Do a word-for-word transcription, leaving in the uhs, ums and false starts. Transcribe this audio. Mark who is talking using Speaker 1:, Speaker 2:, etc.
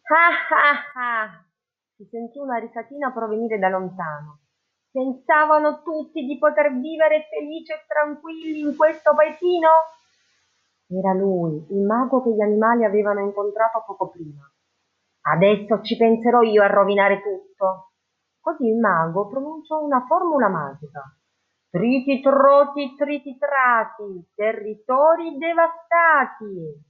Speaker 1: Ah ah ah! Si sentì una risatina provenire da lontano. Pensavano tutti di poter vivere felici e tranquilli in questo paesino? Era lui, il mago che gli animali avevano incontrato poco prima. Adesso ci penserò io a rovinare tutto. Così il mago pronunciò una formula magica. Triti troti triti trati, territori devastati.